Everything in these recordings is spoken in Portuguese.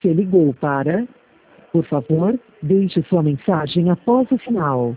Você ligou para... Por favor, deixe sua mensagem após o sinal.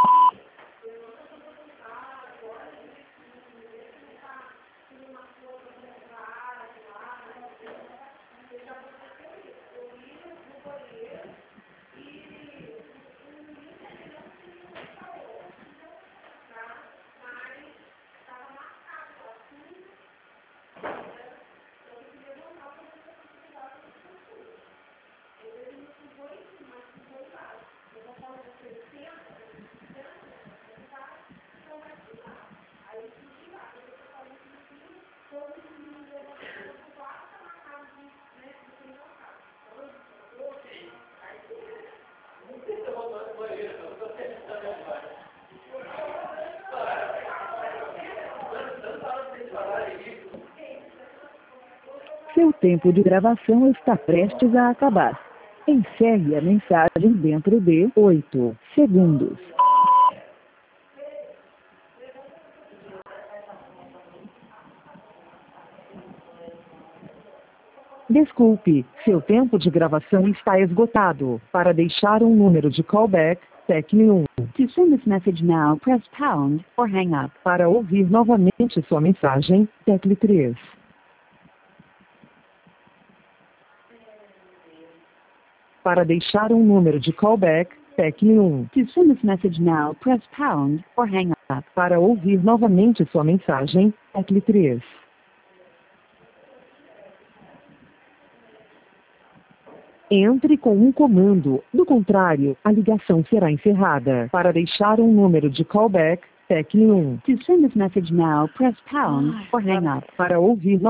Seu tempo de gravação está prestes a acabar. Encerre a mensagem dentro de 8 segundos. Desculpe, seu tempo de gravação está esgotado. Para deixar um número de callback, tecle 1. To send this message now, press pound or hang up. Para ouvir novamente sua mensagem, tecle 3. Para deixar um número de callback, tecle 1. To send this message now, press pound or hang up. Para ouvir novamente sua mensagem, tecle 3. Entre com um comando, do contrário, a ligação será encerrada. Para deixar um número de callback, tecle 1. To send this message now, press pound or hang up. Para ouvir